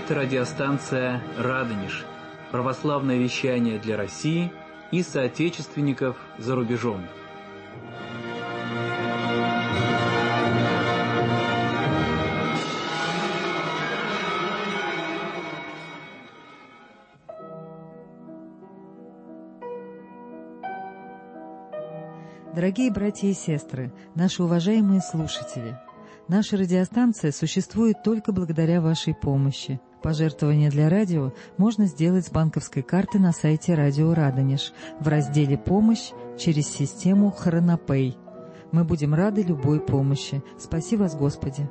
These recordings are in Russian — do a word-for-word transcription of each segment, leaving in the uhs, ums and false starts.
Это радиостанция «Радонеж», православное вещание для России и соотечественников за рубежом. Дорогие братья и сестры, наши уважаемые слушатели, наша радиостанция существует только благодаря вашей помощи. Пожертвования для радио можно сделать с банковской карты на сайте Радио Радонеж в разделе «Помощь» через систему Хронопэй. Мы будем рады любой помощи. Спаси вас, Господи!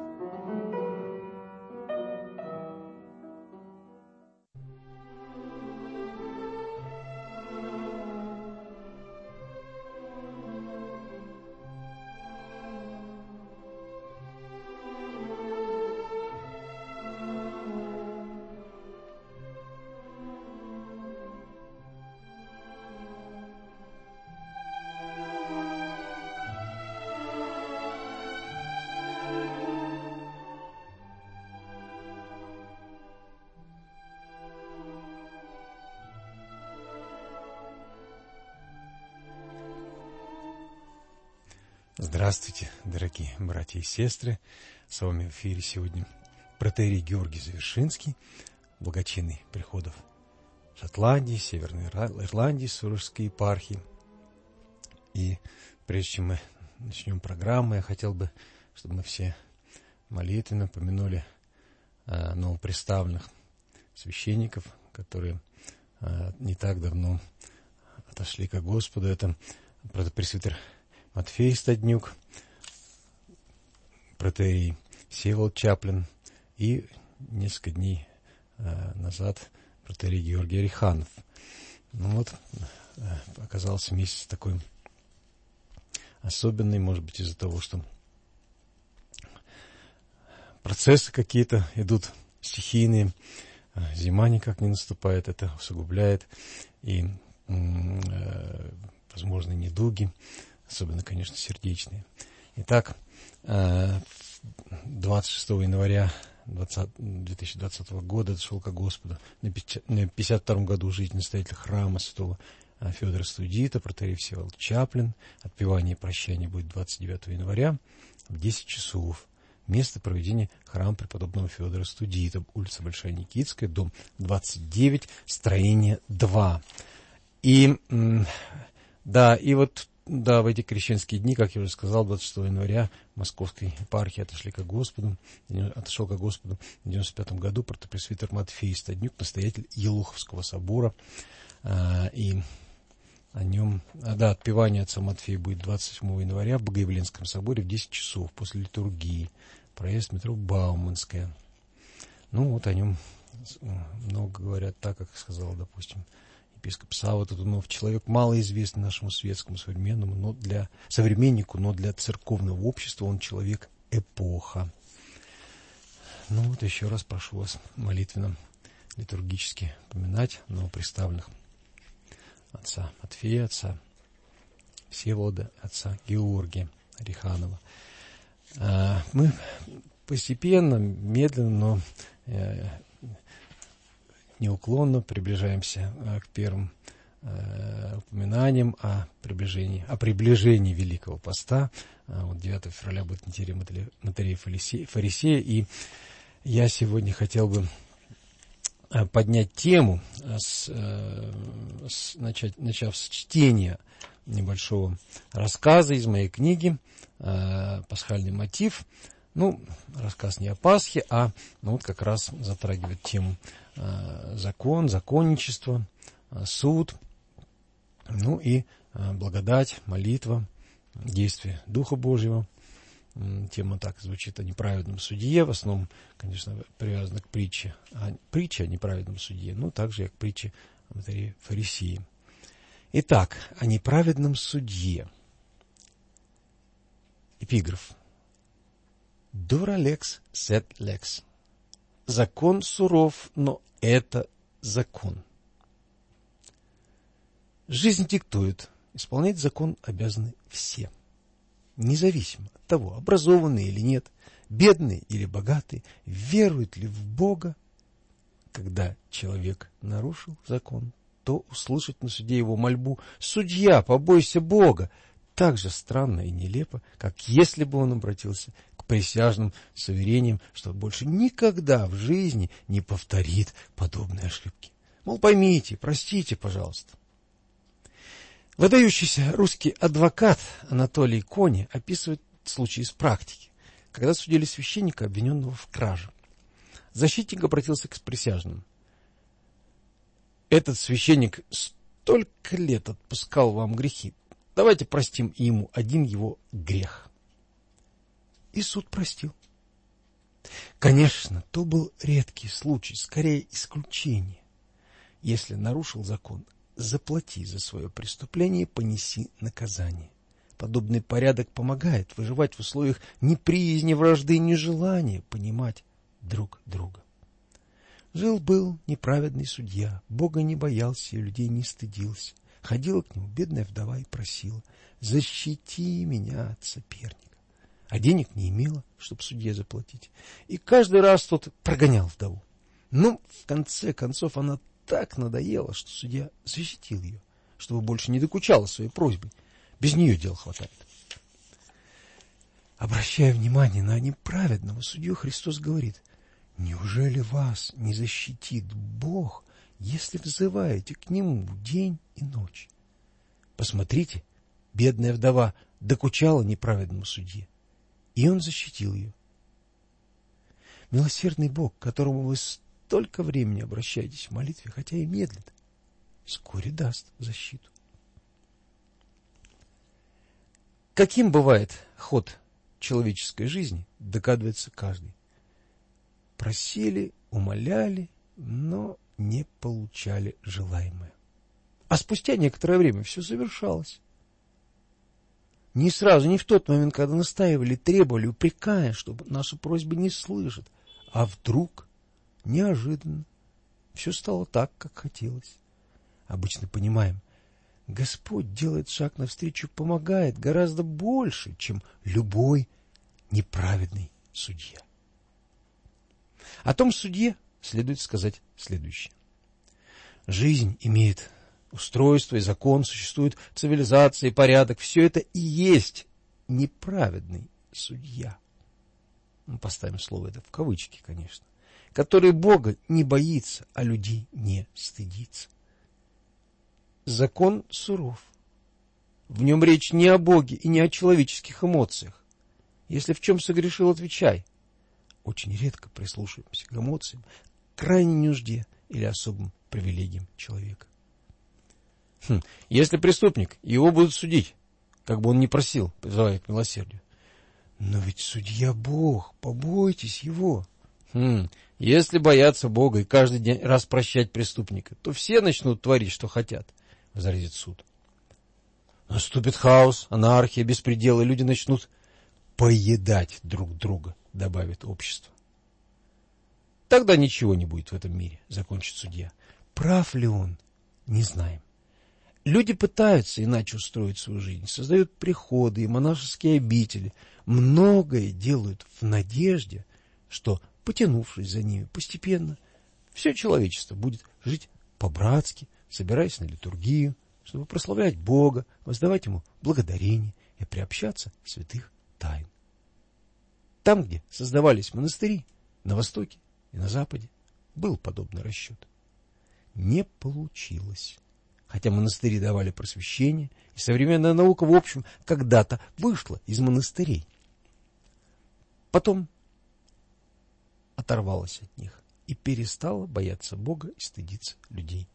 Здравствуйте, дорогие братья и сестры! С вами в эфире сегодня протоиерей Георгий Завершинский, благочинный приходов Шотландии, Северной Ирландии, Сурожской епархии. И прежде чем мы начнем программу, я хотел бы, чтобы мы все молитвенно помянули э, новоприставленных священников, которые э, не так давно отошли ко Господу. Это протопресвитер Матфей Стаднюк, протоиерей Всеволод Чаплин и несколько дней э, назад протоиерей Георгий Ореханов. Ну вот, э, оказался месяц такой особенный, может быть, из-за того, что процессы какие-то идут стихийные, э, зима никак не наступает, это усугубляет и, э, возможно, недуги, особенно, конечно, сердечные. Итак, двадцать шестого января две тысячи двадцатого года дошел ко Господу на пятьдесят втором году жизни настоятеля храма святого Феодора Студита, протоиерей Всеволод Чаплин. Отпевание и прощание будет двадцать девятого января в десять часов. Место проведения храма преподобного Феодора Студита, улица Большая Никитская, дом двадцать девять, строение два. И, да, и вот Да, в эти крещенские дни, как я уже сказал, двадцать шестого января Московской епархии отошли ко Господу, отошел ко Господу в девяносто пятом году протопресвитер Матфей Стаднюк, настоятель Елоховского собора, и о нем, да, отпевание отца Матфея будет двадцать седьмого января в Богоявленском соборе в десять часов после литургии, проезд метро Бауманская. Ну, вот о нем много говорят, так, как сказал, допустим, епископ Савва Татунов, человек малоизвестный нашему светскому современному, но для современнику, но для церковного общества он человек эпоха. Ну вот еще раз прошу вас молитвенно, литургически поминать новоприставленных отца Матфея, отца Всеволода, отца Георгия Ореханова. Мы постепенно, медленно, но неуклонно приближаемся к первым э, упоминаниям о приближении, о приближении Великого Поста. Вот девятого февраля будет неделя Матарей Фарисея, и я сегодня хотел бы поднять тему, с, с, начать, начав с чтения небольшого рассказа из моей книги «Пасхальный мотив». Ну, рассказ не о Пасхе, а ну, вот как раз затрагивает тему э, закон, законничество, э, суд, ну и э, благодать, молитва, действие Духа Божьего. М, тема так звучит о неправедном судье, в основном, конечно, привязана к притче, а, притче о неправедном судье, ну, также и к притче о Матарее Фарисее. Итак, о неправедном судье. Эпиграф. Dura lex, sed lex. Закон суров, но это закон. Жизнь диктует, исполнять закон обязаны все, независимо от того, образованные или нет, бедные или богатые, веруют ли в Бога когда человек нарушил закон, то услышать на суде его мольбу «Судья, побойся Бога!» так же странно и нелепо, как если бы он обратился к присяжным с уверением, что больше никогда в жизни не повторит подобные ошибки. Мол, поймите, простите, пожалуйста. Выдающийся русский адвокат Анатолий Кони описывает случай из практики, когда судили священника, обвиненного в краже. Защитник обратился к присяжным. Этот священник столько лет отпускал вам грехи. Давайте простим ему один его грех. И суд простил. Конечно, то был редкий случай, скорее исключение. Если нарушил закон, заплати за свое преступление, понеси наказание. Подобный порядок помогает выживать в условиях неприязни, вражды и нежелания понимать друг друга. Жил-был неправедный судья, Бога не боялся и людей не стыдился. Ходила к нему бедная вдова и просила: «Защити меня от соперника». А денег не имела, чтобы судье заплатить. И каждый раз тот прогонял вдову. Но в конце концов она так надоела, что судья защитил ее, чтобы больше не докучала своей просьбой. Без нее дел хватает. Обращая внимание на неправедного судью, Христос говорит: «Неужели вас не защитит Бог, если взываете к Нему день и ночь?» Посмотрите, бедная вдова докучала неправедному судье, и он защитил ее. Милосердный Бог, к которому вы столько времени обращаетесь в молитве, хотя и медлит, вскоре даст защиту. Каким бывает ход человеческой жизни, догадывается каждый. Просили, умоляли, но не получали желаемое. А спустя некоторое время все завершалось. Не сразу, не в тот момент, когда настаивали, требовали, упрекая, чтобы наши просьбы не слышат. А вдруг, неожиданно, все стало так, как хотелось. Обычно понимаем, Господь делает шаг навстречу, помогает гораздо больше, чем любой неправедный судья. О том судье следует сказать следующее. Жизнь имеет устройство и закон, существует цивилизация и порядок. Все это и есть неправедный судья. Мы поставим слово это в кавычки, конечно. Который Бога не боится, а людей не стыдится. Закон суров. В нем речь не о Боге и не о человеческих эмоциях. Если в чем согрешил, отвечай. Очень редко прислушиваемся к эмоциям, крайней нужде или особым привилегиям человека. Хм, если преступник, его будут судить, как бы он ни просил, призывая к милосердию. Но ведь судья Бог, побойтесь его. Хм, если бояться Бога и каждый день раз прощать преступника, то все начнут творить, что хотят, возразит суд. Наступит хаос, анархия, беспредел, и люди начнут поедать друг друга, добавит общество. Тогда ничего не будет в этом мире, закончит судья. Прав ли он? Не знаем. Люди пытаются иначе устроить свою жизнь, создают приходы и монашеские обители, многое делают в надежде, что, потянувшись за ними постепенно, все человечество будет жить по-братски, собираясь на литургию, чтобы прославлять Бога, воздавать Ему благодарение и приобщаться к святых тайн. Там, где создавались монастыри, на Востоке и на Западе, был подобный расчет. Не получилось. Хотя монастыри давали просвещение, и современная наука, в общем, когда-то вышла из монастырей. Потом оторвалась от них и перестала бояться Бога и стыдиться людей.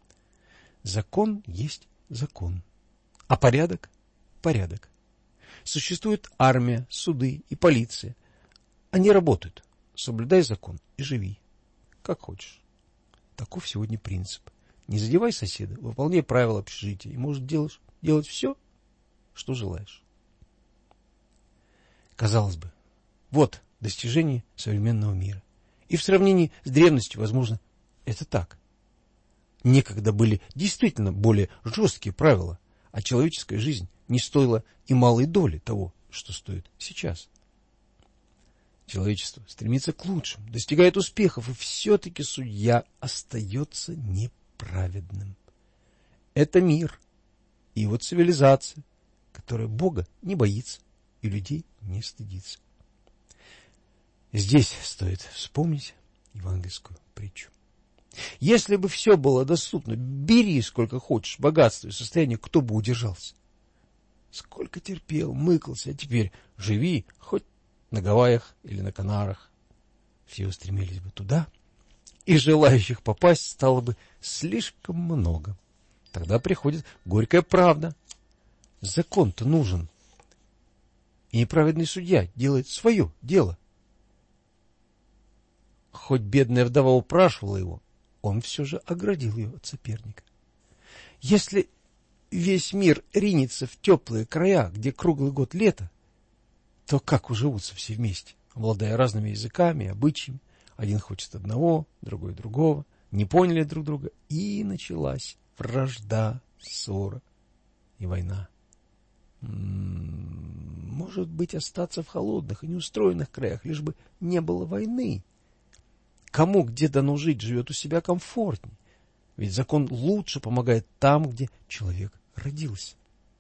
Закон есть закон, а порядок – порядок. Существует армия, суды и полиция. Они работают. Соблюдай закон и живи, как хочешь. Таков сегодня принцип. Не задевай соседа, выполняй правила общежития, и можешь делать, делать все, что желаешь. Казалось бы, вот достижение современного мира. И в сравнении с древностью, возможно, это так. Некогда были действительно более жесткие правила, а человеческая жизнь не стоила и малой доли того, что стоит сейчас. Человечество стремится к лучшему, достигает успехов, и все-таки судья остается неправедным. Это мир и его цивилизация, которая Бога не боится и людей не стыдится. Здесь стоит вспомнить евангельскую притчу. Если бы все было доступно, бери сколько хочешь, богатство и состояние, кто бы удержался? Сколько терпел, мыкался, а теперь живи хоть на Гавайях или на Канарах. Все устремились бы туда, и желающих попасть стало бы слишком много. Тогда приходит горькая правда. Закон-то нужен. И неправедный судья делает свое дело. Хоть бедная вдова упрашивала его, он все же оградил ее от соперника. Если весь мир ринется в теплые края, где круглый год лето, то как уживутся все вместе, обладая разными языками, обычаями? Один хочет одного, другой другого, не поняли друг друга, и началась вражда, ссора и война. М-м, может быть, остаться в холодных и неустроенных краях, лишь бы не было войны. Кому где дано жить, живет у себя комфортней. Ведь закон лучше помогает там, где человек родился.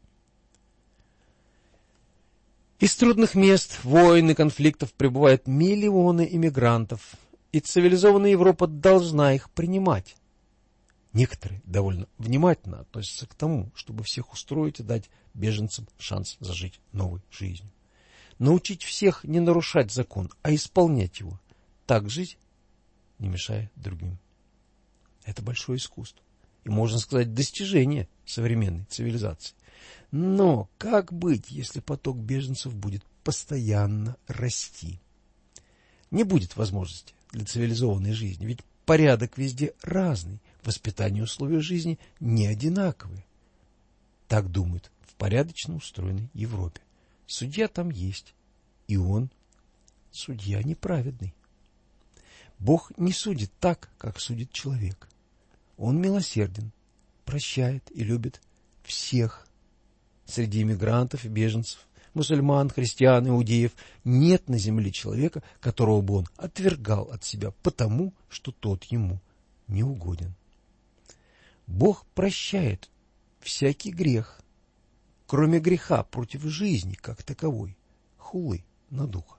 Из трудных мест, войн и конфликтов прибывают миллионы иммигрантов, и цивилизованная Европа должна их принимать. Некоторые довольно внимательно относятся к тому, чтобы всех устроить и дать беженцам шанс зажить новой жизнью. Научить всех не нарушать закон, а исполнять его. Так жить, не мешая другим. Это большое искусство. И, можно сказать, достижение современной цивилизации. Но как быть, если поток беженцев будет постоянно расти? Не будет возможности для цивилизованной жизни, ведь порядок везде разный, воспитание и условия жизни не одинаковые. Так думают в порядочно устроенной Европе. Судья там есть, и он судья неправедный. Бог не судит так, как судит человек. Он милосерден, прощает и любит всех. Среди иммигрантов и беженцев, мусульман, христиан, иудеев нет на земле человека, которого бы он отвергал от себя, потому что тот ему не угоден. Бог прощает всякий грех, кроме греха против жизни как таковой, хулы на духа.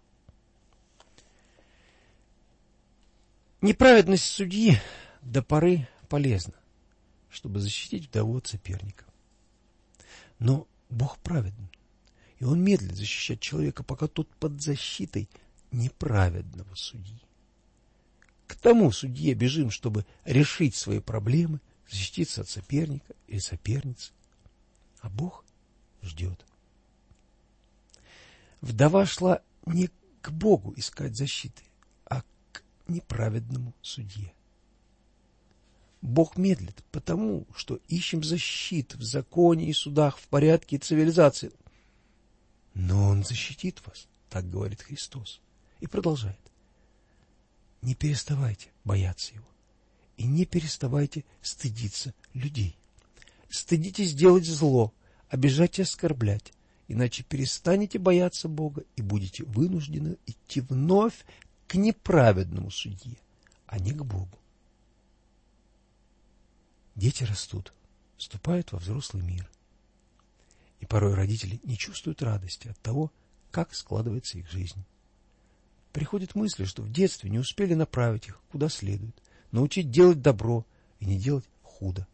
Неправедность судьи до поры полезна, чтобы защитить вдову от соперника. Но Бог праведен, и Он медлит защищать человека, пока тот под защитой неправедного судьи. К тому судье бежим, чтобы решить свои проблемы, защититься от соперника или соперницы. А Бог ждет. Вдова шла не к Богу искать защиты, а к неправедному судье. Бог медлит, потому что ищем защиты в законе и судах, в порядке и цивилизации. Но Он защитит вас, так говорит Христос. И продолжает. Не переставайте бояться Его. И не переставайте стыдиться людей. Стыдитесь делать зло, обижать и оскорблять. Иначе перестанете бояться Бога и будете вынуждены идти вновь к неправедному судье, а не к Богу. Дети растут, вступают во взрослый мир. И порой родители не чувствуют радости от того, как складывается их жизнь. Приходят мысли, что в детстве не успели направить их куда следует, научить делать добро и не делать худо.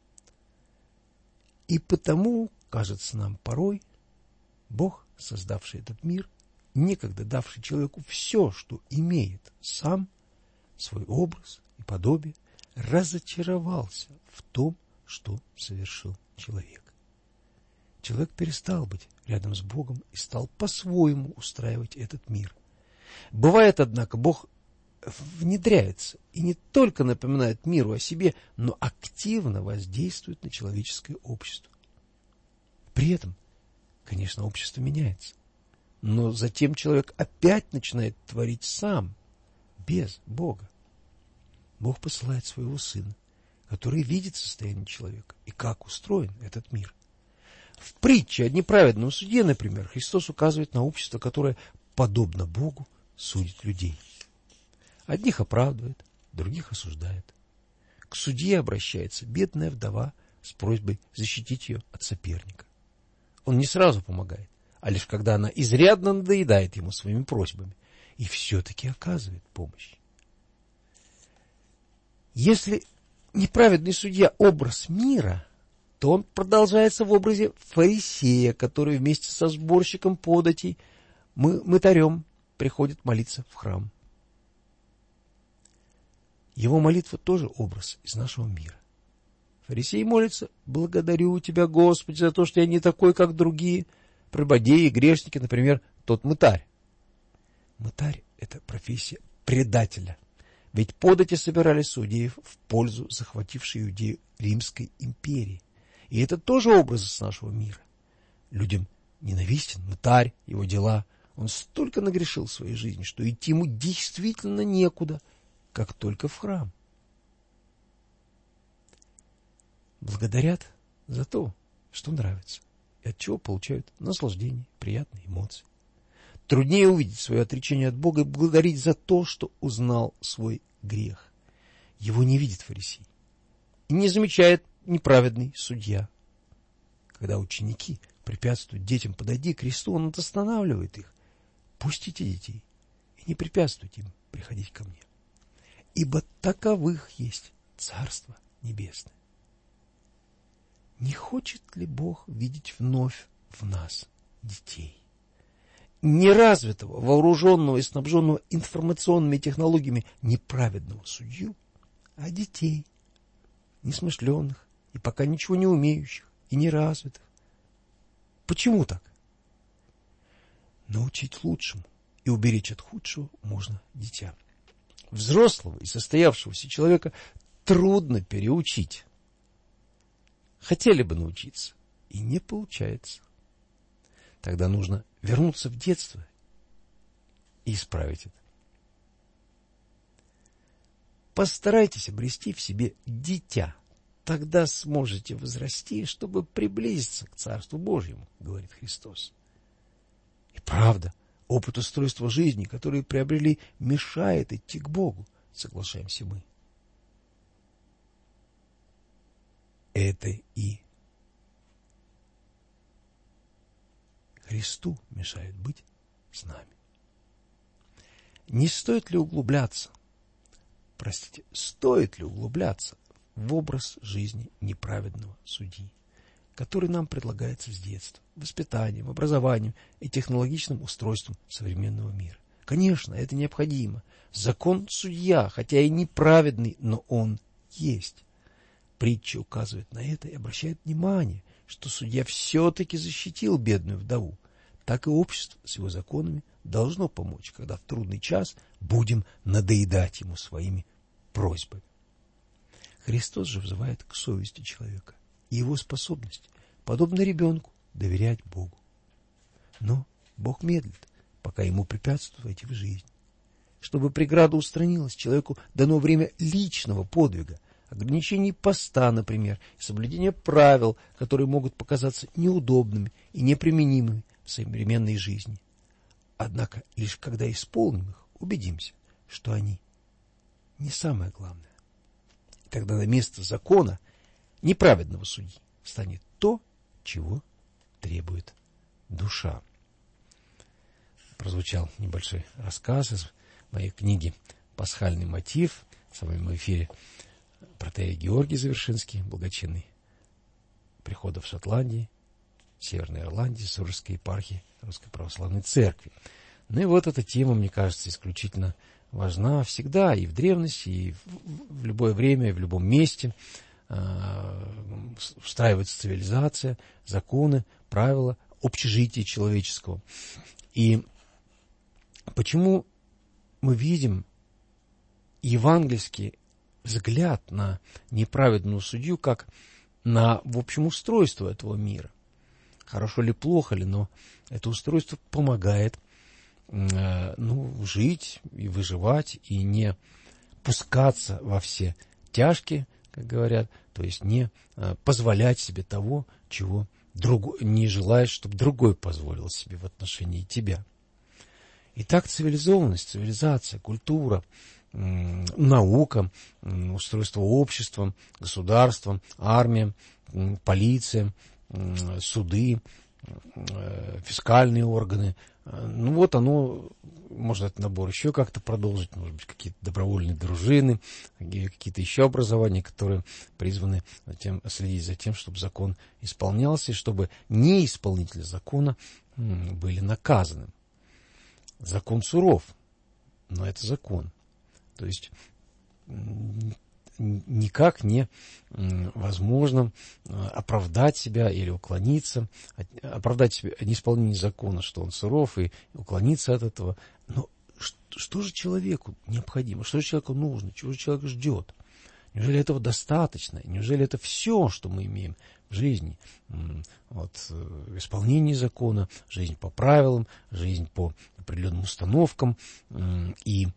И потому, кажется нам порой, Бог, создавший этот мир, некогда давший человеку все, что имеет сам, свой образ и подобие, разочаровался в том, что совершил человек. Человек перестал быть рядом с Богом и стал по-своему устраивать этот мир. Бывает, однако, Бог внедряется и не только напоминает миру о себе, но активно воздействует на человеческое общество. При этом, конечно, общество меняется, но затем человек опять начинает творить сам, без Бога. Бог посылает своего Сына, который видит состояние человека и как устроен этот мир. В притче о неправедном судье, например, Христос указывает на общество, которое подобно Богу, судит людей. Одних оправдывает, других осуждает. К судье обращается бедная вдова с просьбой защитить ее от соперника. Он не сразу помогает, а лишь когда она изрядно надоедает ему своими просьбами, и все-таки оказывает помощь. Если неправедный судья – образ мира, то он продолжается в образе фарисея, который вместе со сборщиком податей, мы, мытарем, приходит молиться в храм. Его молитва тоже образ из нашего мира. Фарисей молится: «Благодарю Тебя, Господи, за то, что я не такой, как другие прелюбодеи и грешники, например, тот мытарь». Мытарь – это профессия предателя. Ведь подати собирали судеев в пользу захватившей Иудею Римской империи. И это тоже образы с нашего мира. Людям ненавистен мытарь, его дела. Он столько нагрешил в своей жизни, что идти ему действительно некуда, как только в храм. Благодарят за то, что нравится, и от чего получают наслаждение, приятные эмоции. Труднее увидеть свое отречение от Бога и благодарить за то, что узнал свой грех. Его не видит фарисей и не замечает неправедный судья. Когда ученики препятствуют детям подойти к кресту, он останавливает их. Пустите детей и не препятствуйте им приходить ко мне, ибо таковых есть Царство Небесное. Не хочет ли Бог видеть вновь в нас детей? Неразвитого, вооруженного и снабженного информационными технологиями неправедного судью, а детей, несмышленных и пока ничего не умеющих и неразвитых. Почему так? Научить лучшему и уберечь от худшего можно дитя. Взрослого и состоявшегося человека трудно переучить. Хотели бы научиться, и не получается. Тогда нужно вернуться в детство и исправить это. Постарайтесь обрести в себе дитя. Тогда сможете возрасти, чтобы приблизиться к Царству Божьему, говорит Христос. И правда, опыт устройства жизни, который приобрели, мешает идти к Богу, соглашаемся мы. Это и Христу мешает быть с нами. Не стоит ли углубляться, простите, стоит ли углубляться в образ жизни неправедного судьи, который нам предлагается с детства, воспитанием, образованием и технологичным устройством современного мира? Конечно, это необходимо. Закон судья, хотя и неправедный, но он есть. Притча указывает на это и обращает внимание, что судья все-таки защитил бедную вдову. Так и общество с его законами должно помочь, когда в трудный час будем надоедать ему своими просьбами. Христос же взывает к совести человека и его способности, подобно ребенку, доверять Богу. Но Бог медлит, пока ему препятствует войти в жизнь. Чтобы преграда устранилась, человеку дано время личного подвига, ограничений поста, например, и соблюдения правил, которые могут показаться неудобными и неприменимыми в современной жизни. Однако лишь когда исполним их, убедимся, что они не самое главное. И тогда на место закона неправедного судьи станет то, чего требует душа. Прозвучал небольшой рассказ из моей книги «Пасхальный мотив». В самом эфире протоиерей Георгий Завершинский, благочинный прихода в Шотландии, Северной Ирландии, Сурожской епархии Русской Православной Церкви. Ну и вот эта тема, мне кажется, исключительно важна всегда, и в древности, и в, в любое время, и в любом месте. Э, встраивается цивилизация, законы, правила, общежития человеческого. И почему мы видим евангельский взгляд на неправедную судью как на, в общем, устройство этого мира? Хорошо ли, плохо ли, но это устройство помогает э, ну, жить и выживать, и не пускаться во все тяжкие, как говорят, то есть не э, позволять себе того, чего друг, не желаешь, чтобы другой позволил себе в отношении тебя. Итак, цивилизованность, цивилизация, культура, наука, устройство общества, государства, армия, полиция, суды, фискальные органы. Ну вот оно, можно этот набор еще как-то продолжить, может быть, какие-то добровольные дружины, какие-то еще образования, которые призваны затем, следить за тем, чтобы закон исполнялся, и чтобы неисполнители закона были наказаны. Закон суров, но это закон. То есть никак не возможно оправдать себя или уклониться, оправдать себя неисполнение закона, что он суров, и уклониться от этого. Но что, что же человеку необходимо, что же человеку нужно, чего же человек ждет? Неужели этого достаточно? Неужели это все, что мы имеем в жизни? Вот, исполнение закона, жизнь по правилам, жизнь по определенным установкам и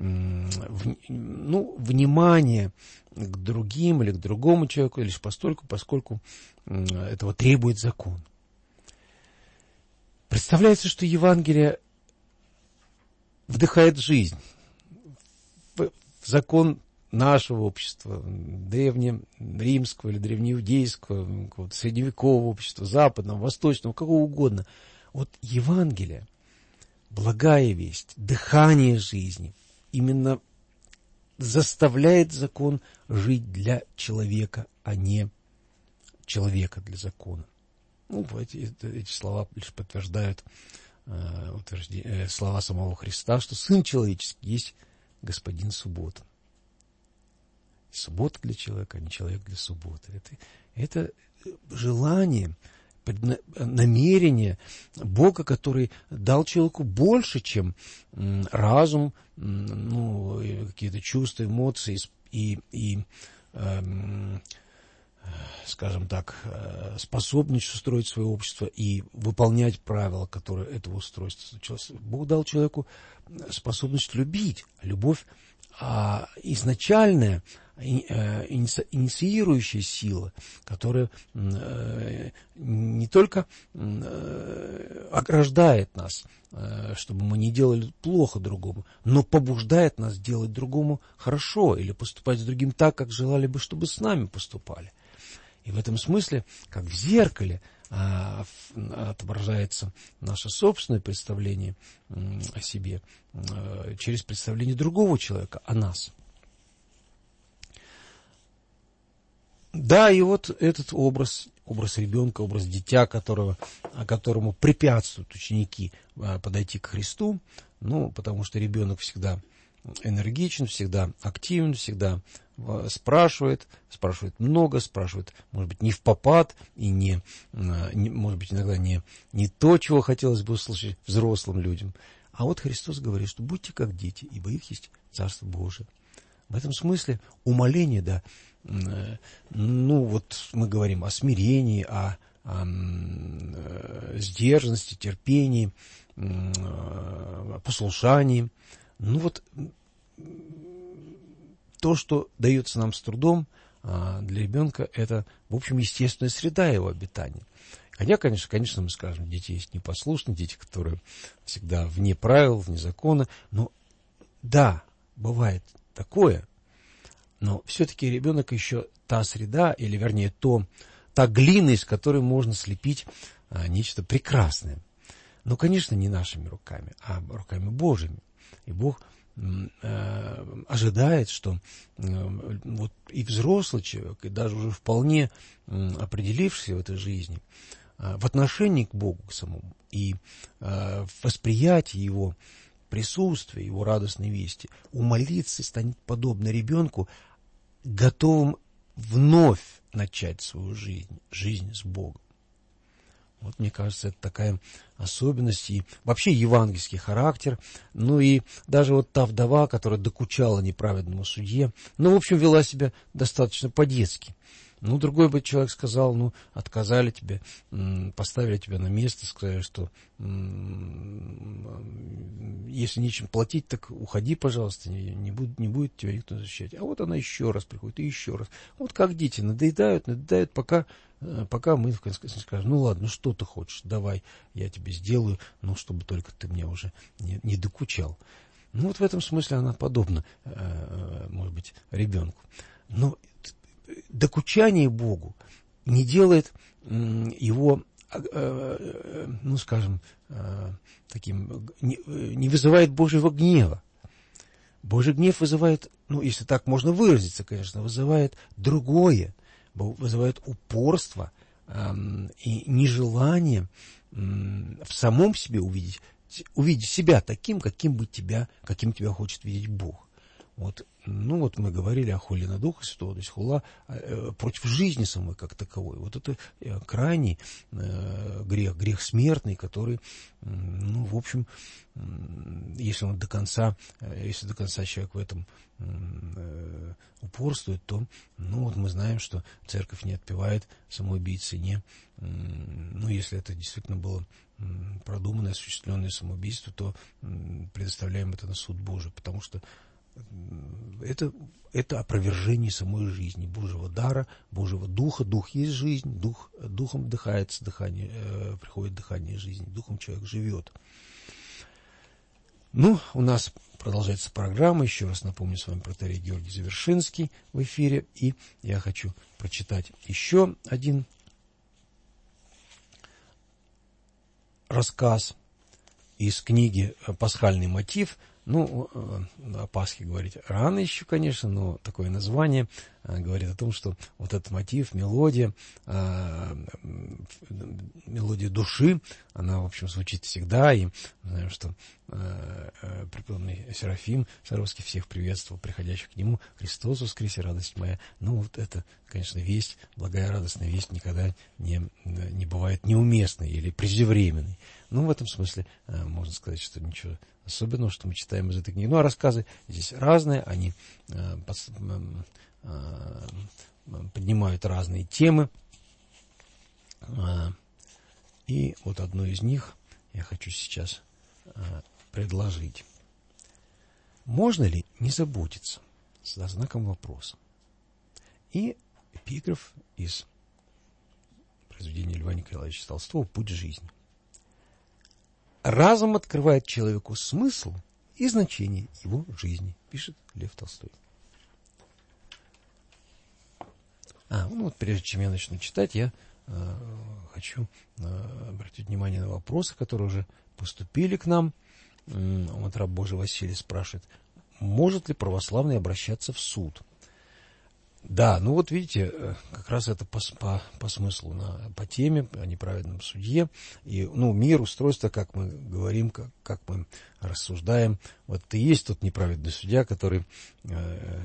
ну, внимание к другим или к другому человеку лишь постольку, поскольку этого требует закон. Представляется, что Евангелие вдыхает жизнь в закон нашего общества, древнеримского или древнеиудейского, средневекового общества, западного, восточного, какого угодно. Вот Евангелие, благая весть, дыхание жизни, именно заставляет закон жить для человека, а не человека для закона. Ну, эти, эти слова лишь подтверждают э, утверждение, э, слова самого Христа, что Сын Человеческий есть Господин Суббота. Суббота для человека, а не человек для субботы. Это, это желание, намерение Бога, который дал человеку больше, чем разум, ну, какие-то чувства, эмоции и, и эм, скажем так, способность устроить свое общество и выполнять правила, которые этого устройства. Бог дал человеку способность любить. Любовь а, изначальная, инициирующая сила, которая не только ограждает нас, чтобы мы не делали плохо другому, но побуждает нас делать другому хорошо или поступать с другим так, как желали бы, чтобы с нами поступали. И в этом смысле, как в зеркале, отображается наше собственное представление о себе через представление другого человека о нас. Да, и вот этот образ, образ ребенка, образ дитя, которого, которому препятствуют ученики подойти к Христу, ну, потому что ребенок всегда энергичен, всегда активен, всегда спрашивает, спрашивает много, спрашивает, может быть, не впопад, и не, не, может быть, иногда не, не то, чего хотелось бы услышать взрослым людям. А вот Христос говорит, что будьте как дети, ибо их есть Царство Божие. В этом смысле умоление, да, ну вот мы говорим о смирении, о, о сдержанности, терпении, о послушании. Ну вот то, что дается нам с трудом, для ребенка это, в общем, естественная среда его обитания. Хотя, конечно, конечно, мы скажем, дети есть непослушные, дети, которые всегда вне правил, вне закона. Но да, бывает такое, но все-таки ребенок еще та среда, или вернее то, та глина, из которой можно слепить а, нечто прекрасное. Но, конечно, не нашими руками, а руками Божьими. И Бог э, ожидает, что э, вот и взрослый человек, и даже уже вполне э, определившийся в этой жизни, э, в отношении к Богу к самому, и э, в восприятии Его присутствия, Его радостной вести, умолиться станет подобно ребенку, готовым вновь начать свою жизнь, жизнь с Богом. Вот, мне кажется, это такая особенность и вообще евангельский характер. Ну и даже вот та вдова, которая докучала неправедному судье, ну, в общем, вела себя достаточно по-детски. Ну, другой бы человек сказал, ну, отказали тебе, поставили тебя на место, сказали, что если нечем платить, так уходи, пожалуйста, не, не, будет, не будет тебя никто защищать. А вот она еще раз приходит, и еще раз. Вот как дети надоедают, надоедают, пока пока мы в конце концов скажем: ну ладно, ну что ты хочешь, давай, я тебе сделаю, ну чтобы только ты мне уже не, не докучал. Ну вот в этом смысле она подобна, может быть, ребенку. Но докучание Богу не делает его, ну скажем, таким, не вызывает Божьего гнева. Божий гнев вызывает, ну, если так можно выразиться, конечно, вызывает другое, вызывает упорство э, и нежелание э, в самом себе увидеть, увидеть себя таким, каким бы тебя, каким тебя хочет видеть Бог. Вот, ну вот мы говорили о хуле на Духа Святого, то есть хула э, против жизни самой как таковой. Вот это э, крайний э, грех, грех смертный, который, э, ну, в общем, э, если он до конца, э, если до конца человек в этом э, упорствует, то, ну вот мы знаем, что церковь не отпевает самоубийцы, не, э, ну если это действительно было э, продуманное, осуществленное самоубийство, то э, предоставляем это на суд Божий, потому что Это, это опровержение самой жизни, Божьего дара, Божьего духа. Дух есть жизнь, дух, духом вдыхается дыхание, э, приходит дыхание жизни, духом человек живет. Ну, у нас продолжается программа. Еще раз напомню, с вами протоиерей Георгий Завершинский в эфире. И я хочу прочитать еще один рассказ из книги «Пасхальный мотив». Ну, о Пасхе говорить рано еще, конечно, но такое название говорит о том, что вот этот мотив, мелодия, мелодия души, она, в общем, звучит всегда, и знаем, что преподобный Серафим Саровский всех приветствовал, приходящих к нему: «Христос воскресе, радость моя». Ну, вот это, конечно, весть, благая радостная весть никогда не, не бывает неуместной или преждевременной. Ну, в этом смысле можно сказать, что ничего особенного, что мы читаем из этой книги. Ну, а рассказы здесь разные, они э, под, э, поднимают разные темы. Э, и вот одну из них я хочу сейчас э, предложить. Можно ли не заботиться? Со знаком вопроса. И эпиграф из произведения Льва Николаевича Толстого «Путь жизни». Разум открывает человеку смысл и значение его жизни, пишет Лев Толстой. А, ну вот прежде чем я начну читать, я э, хочу э, обратить внимание на вопросы, которые уже поступили к нам. Э, вот раб Божий Василий спрашивает: может ли православный обращаться в суд? Да, ну вот видите, как раз это по, по, по смыслу, на, по теме, о неправедном судье. И, ну, мир, устройство, как мы говорим, как, как мы рассуждаем. Вот и есть тот неправедный судья, который э,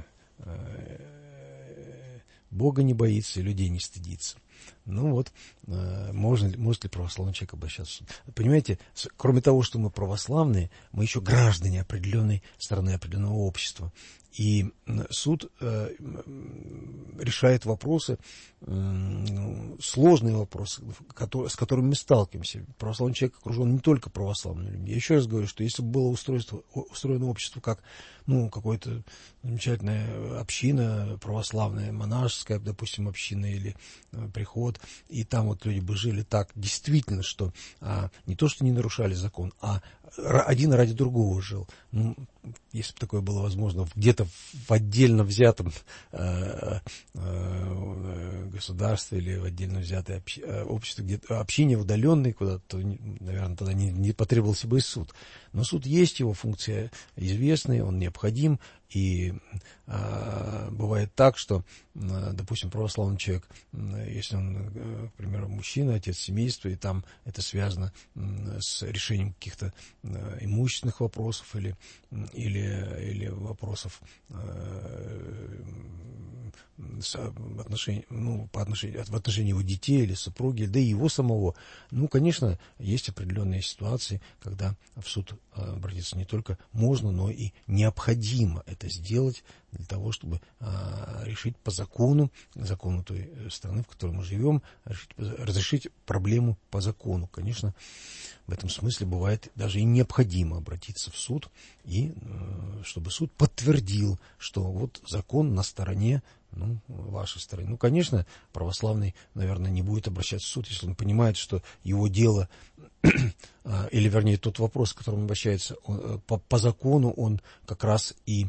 э, Бога не боится и людей не стыдится. Ну вот, э, можно, может ли православный человек обращаться в суд? Понимаете, с, кроме того, что мы православные, мы еще граждане определенной страны, определенного общества. И суд э, решает вопросы, э, сложные вопросы, которые, с которыми мы сталкиваемся. Православный человек окружен не только православными людьми. Я еще раз говорю, что если бы было устройство, устроено общество как, ну, какое-то замечательная община православная, монашеская, допустим, община или э, приход, и там вот люди бы жили так, действительно, что а, не то, что не нарушали закон, а один ради другого жил. Ну, если бы такое было возможно, где-то в отдельно взятом э, э, государстве или в отдельно взятое общ, э, обществе, где-то общине удаленной куда-то, то, наверное, тогда не, не потребовался бы и суд. Но суд есть, его функция известная, он необходим. И э, бывает так, что, э, допустим, православный человек, э, если он, э, к примеру, мужчина, отец семейства, и там это связано э, с решением каких-то э, имущественных вопросов или, или, или вопросов э, с отношении, ну, по отношению, в отношении его детей или супруги, да и его самого. Ну, конечно, есть определенные ситуации, когда в суд обратиться не только можно, но и необходимо это сделать для того, чтобы а, решить по закону, закону той страны, в которой мы живем, решить, разрешить проблему по закону. Конечно, в этом смысле бывает даже и необходимо обратиться в суд, и чтобы суд подтвердил, что вот закон на стороне ну, вашей стороны. Ну, конечно, православный, наверное, не будет обращаться в суд, если он понимает, что его дело, или, вернее, тот вопрос, к которому он обращается, он, по, по закону он как раз и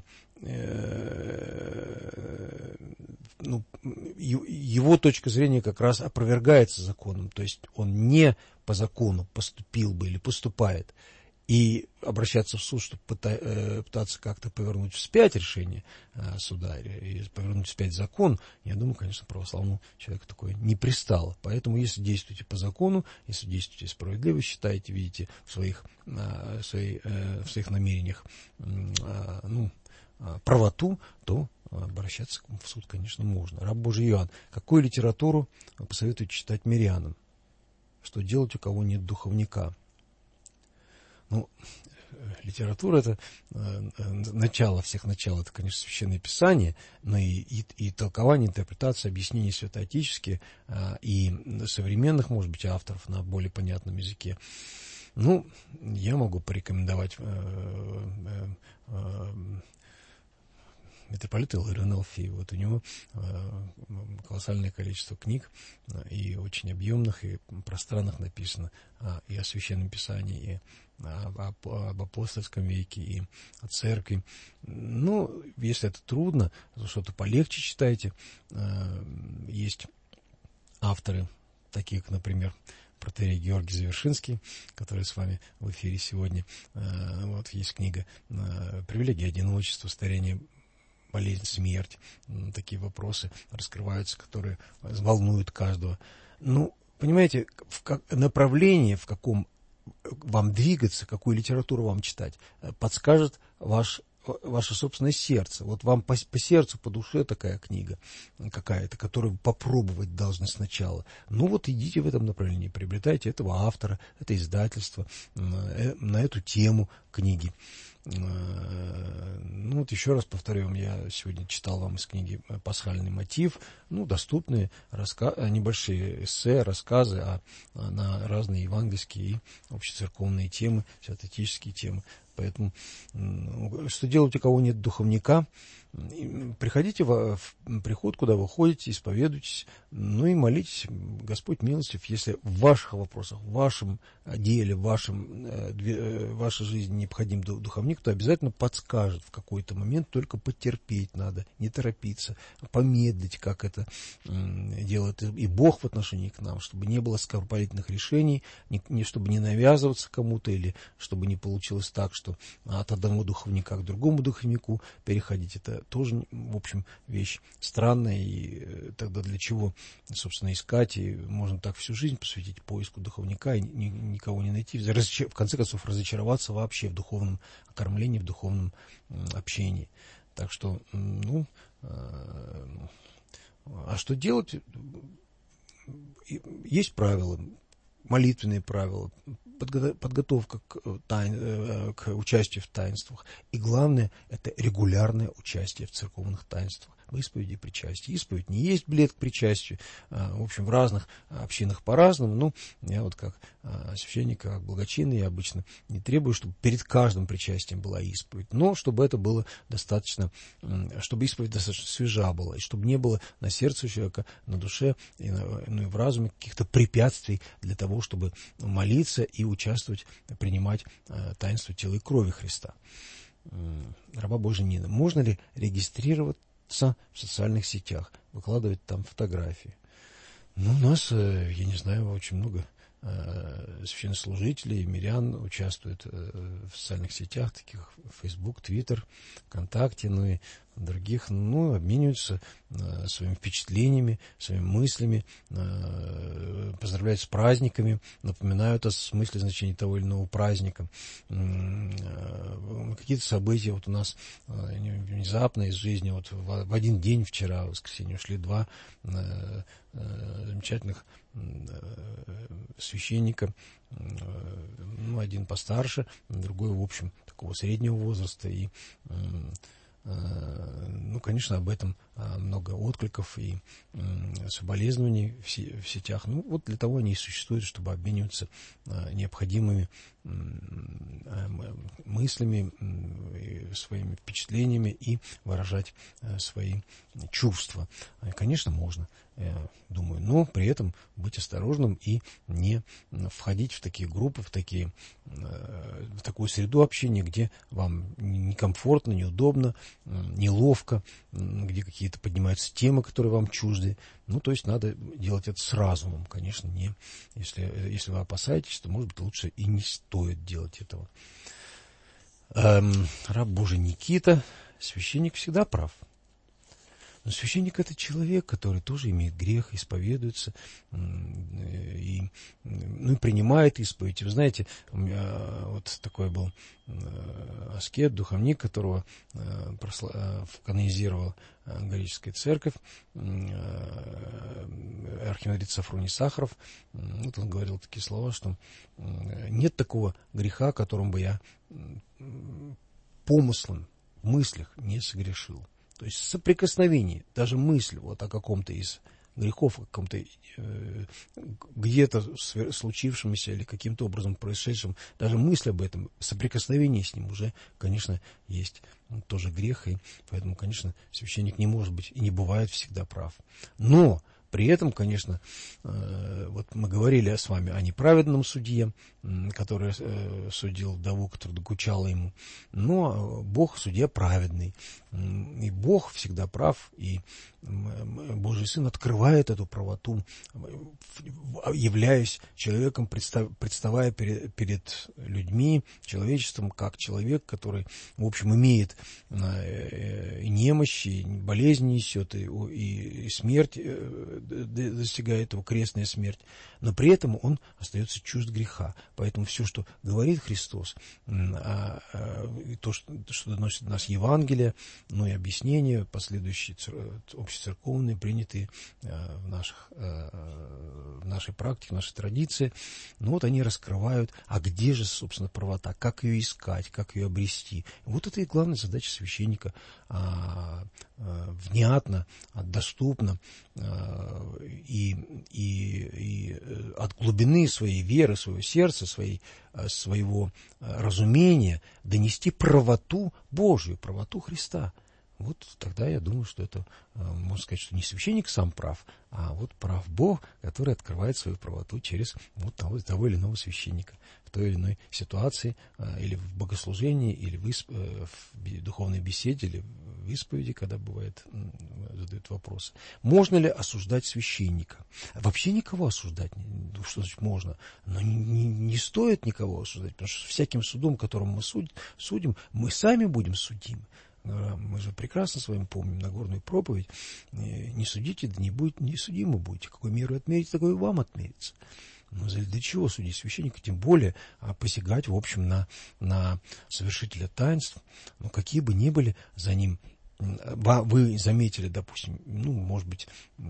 э, ну, его точка зрения как раз опровергается законом, то есть он не по закону поступил бы или поступает. И обращаться в суд, чтобы пытаться как-то повернуть вспять решение суда и повернуть вспять закон, я думаю, конечно, православному человеку такое не пристало. Поэтому, если действуете по закону, если действуете справедливо, считаете, видите в своих, в своих, в своих намерениях ну, правоту, то обращаться в суд, конечно, можно. Раб Божий Иоанн. Какую литературу вы посоветуете читать мирянам? Что делать, у кого нет духовника? Ну, литература — это э, начало всех начал, это, конечно, Священное Писание, но и, и, и толкование, интерпретация, объяснения святоотеческие, э, и современных, может быть, авторов на более понятном языке. Ну, я могу порекомендовать э, э, э, митрополита Илариона Алфеева. Вот у него э, колоссальное количество книг, э, и очень объемных, и пространных написано, э, и о Священном Писании, и об, об, об апостольском веке, и о церкви. Ну, если это трудно, то что-то полегче читайте. Э, есть авторы, такие как, например, протоиерей Георгий Завершинский, который с вами в эфире сегодня. Э, вот есть книга э, «Привилегия одиночества, старение, болезнь, смерть». Такие вопросы раскрываются, которые волнуют каждого. Ну, понимаете, в как, направление, в каком вам двигаться, какую литературу вам читать, подскажет ваш, ваше собственное сердце. Вот вам по, по сердцу, по душе такая книга какая-то, которую вы попробовать должны сначала. Ну вот идите в этом направлении, приобретайте этого автора, это издательство, на эту тему книги. Ну вот еще раз повторю, я сегодня читал вам из книги «Пасхальный мотив», ну, доступные раска... небольшие эссе, рассказы о... на разные евангельские и общецерковные темы, святоотеческие темы. Поэтому, что делать, у кого нет духовника? Приходите в, в приход, куда вы ходите, исповедуйтесь, ну и молитесь. Господь милостив, если в ваших вопросах, в вашем деле, в, вашем, в вашей жизни необходим духовник, то обязательно подскажет в какой-то момент, только потерпеть надо, не торопиться, помедлить, как это делает и Бог в отношении к нам, чтобы не было скоропалительных решений, не, не, чтобы не навязываться кому-то, или чтобы не получилось так, что от одного духовника к другому духовнику переходить. Это тоже, в общем, вещь странная, и тогда для чего, собственно, искать, и можно так всю жизнь посвятить поиску духовника и ни, никого не найти, в конце концов разочароваться вообще в духовном окормлении, в духовном общении. Так что, ну, а что делать? Есть правила, молитвенные правила, подготовка к, тайн, к участию в таинствах. И главное, это регулярное участие в церковных таинствах, в исповеди и причастии. Исповедь не есть билет к причастию. В общем, в разных общинах по-разному. Ну, я вот как священник, как благочинный, я обычно не требую, чтобы перед каждым причастием была исповедь. Но чтобы это было достаточно, чтобы исповедь достаточно свежа была, и чтобы не было на сердце у человека, на душе, и на, ну, и в разуме каких-то препятствий для того, чтобы молиться и участвовать, принимать таинство тела и крови Христа. Раба Божия Нина. Можно ли регистрироваться в социальных сетях, выкладывать там фотографии? Ну, у нас, я не знаю, очень много священнослужителей, мирян участвуют в социальных сетях, таких Facebook, Twitter, ВКонтакте, ну и других, ну, обмениваются э, своими впечатлениями, своими мыслями, э, поздравляют с праздниками, напоминают о смысле, значении того или иного праздника. Э, какие-то события вот у нас э, внезапно из жизни, вот в, в один день вчера, в воскресенье, ушли два э, э, замечательных э, священника, э, ну, один постарше, другой, в общем, такого среднего возраста, и э, Ну, конечно, об этом много откликов и соболезнований в сетях. Ну, вот для того они и существуют, чтобы обмениваться необходимыми мыслями, своими впечатлениями и выражать свои чувства. Конечно, можно, я думаю, но при этом быть осторожным и не входить в такие группы, в, такие, в такую среду общения, где вам некомфортно, неудобно, неловко, где какие-то поднимаются темы, которые вам чужды. Ну, то есть надо делать это с разумом, конечно, не. Если, если вы опасаетесь, то, может быть, лучше и не стоит делать этого. Эм, раб Божий Никита, священник всегда прав. Но священник — это человек, который тоже имеет грех, исповедуется и, ну, и принимает исповедь. Вы знаете, у меня вот такой был аскет, духовник, которого канонизировала греческая церковь, архимандрит Сафроний Сахаров. Вот он говорил такие слова, что нет такого греха, которым бы я помыслом, в мыслях не согрешил. То есть соприкосновение, даже мысль вот о каком-то из грехов, о каком-то э, где-то случившемся или каким-то образом происшедшем, даже мысль об этом, соприкосновение с ним уже, конечно, есть тоже грех, и поэтому, конечно, священник не может быть и не бывает всегда прав. Но при этом, конечно, э, вот мы говорили с вами о неправедном судье, который э, судил вдову, которая докучала ему. Но Бог судья праведный. И Бог всегда прав, и Божий Сын открывает эту правоту, являясь человеком, представая перед, перед людьми, человечеством, как человек, который, в общем, имеет и немощь, и болезнь несет, и, и смерть достигает его, крестная смерть, но при этом он остается чужд греха. Поэтому все, что говорит Христос, то, что доносит до нас Евангелие, ну и объяснения последующие общецерковные, принятые в, наших, в нашей практике, в нашей традиции, ну вот они раскрывают, а где же, собственно, правота, как ее искать, как ее обрести. Вот это и главная задача священника, внятно, доступно и, и, и от глубины своей веры, своего сердца, своей, своего разумения донести правоту Божию, правоту Христа. Вот тогда я думаю, что это, можно сказать, что не священник сам прав, а вот прав Бог, который открывает свою правоту через вот того, того или иного священника в той или иной ситуации, или в богослужении, или в, исп... в духовной беседе, или в исповеди, когда бывает, задают вопросы. Можно ли осуждать священника? Вообще никого осуждать, что значит можно, но не, не, не стоит никого осуждать, потому что всяким судом, которым мы судим, судим, мы сами будем судимы. Мы же прекрасно с вами помним Нагорную проповедь. Не судите, да не, будет, не судимы будете. Какую меру отмерите, такой вам отмерится. Но для чего судить священника? Тем более посягать, в общем, на, на совершителя таинств. Но какие бы ни были за ним, вы заметили, допустим, ну, может быть,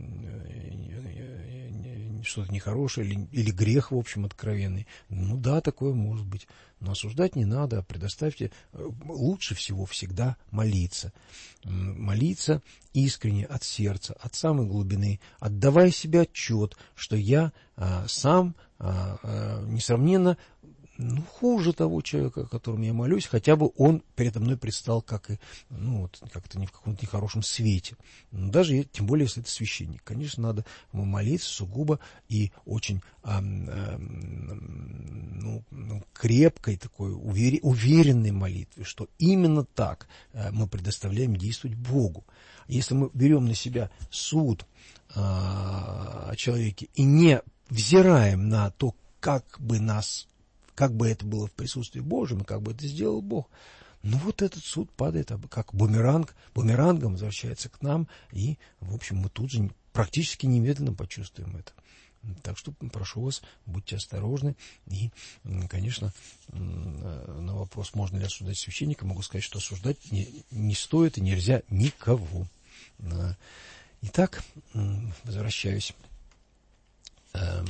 что-то нехорошее или, или грех, в общем, откровенный. Ну да, такое может быть. Но осуждать не надо, предоставьте. Лучше всего всегда молиться. Молиться искренне, от сердца, от самой глубины, отдавая себе отчет, что я а, сам а, а, несравненно ну, хуже того человека, о котором я молюсь, хотя бы он передо мной предстал как и, ну, вот, как-то не в каком-то нехорошем свете. Но даже, тем более, если это священник. Конечно, надо молиться сугубо и очень а, а, ну, крепкой такой, увер, уверенной молитве, что именно так а, мы предоставляем действовать Богу. Если мы берем на себя суд а, о человеке и не взираем на то, как бы нас как бы это было в присутствии Божьем, и как бы это сделал Бог. Ну, вот этот суд падает, как бумеранг, бумерангом возвращается к нам, и, в общем, мы тут же практически немедленно почувствуем это. Так что прошу вас, будьте осторожны. И, конечно, на вопрос, можно ли осуждать священника, могу сказать, что осуждать не, не стоит и нельзя никого. Итак, возвращаюсь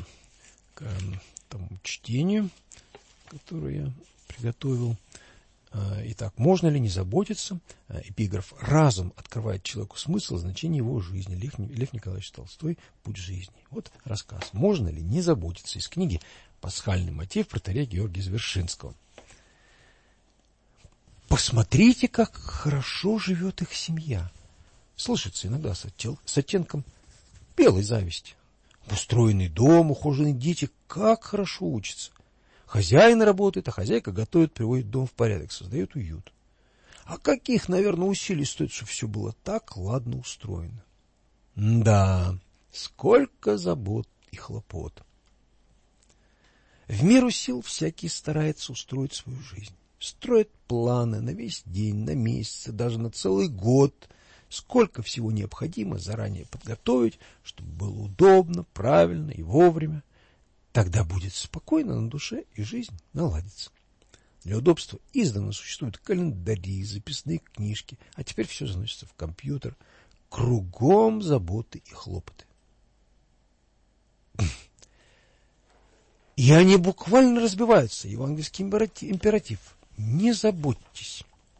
к тому чтению, которую я приготовил. Итак, можно ли не заботиться? Эпиграф. Разум открывает человеку смысл и значение его жизни. Лев, Лев Николаевич Толстой. Путь жизни. Вот рассказ. Можно ли не заботиться? Из книги «Пасхальный мотив» протоиерея Георгия Звершинского. Посмотрите, как хорошо живет их семья. Слышится иногда с, оттел, с оттенком белой зависти. Устроенный дом, ухоженные дети, как хорошо учатся. Хозяин работает, а хозяйка готовит, приводит дом в порядок, создает уют. А каких, наверное, усилий стоит, чтобы все было так ладно устроено? Да, сколько забот и хлопот. В меру сил всякий старается устроить свою жизнь. Строит планы на весь день, на месяц, даже на целый год. Сколько всего необходимо заранее подготовить, чтобы было удобно, правильно и вовремя. Тогда будет спокойно на душе, и жизнь наладится. Для удобства издавна существуют календари, записные книжки, а теперь все заносится в компьютер. Кругом заботы и хлопоты. И они буквально разбиваются. Евангельский императив. Не заботьтесь.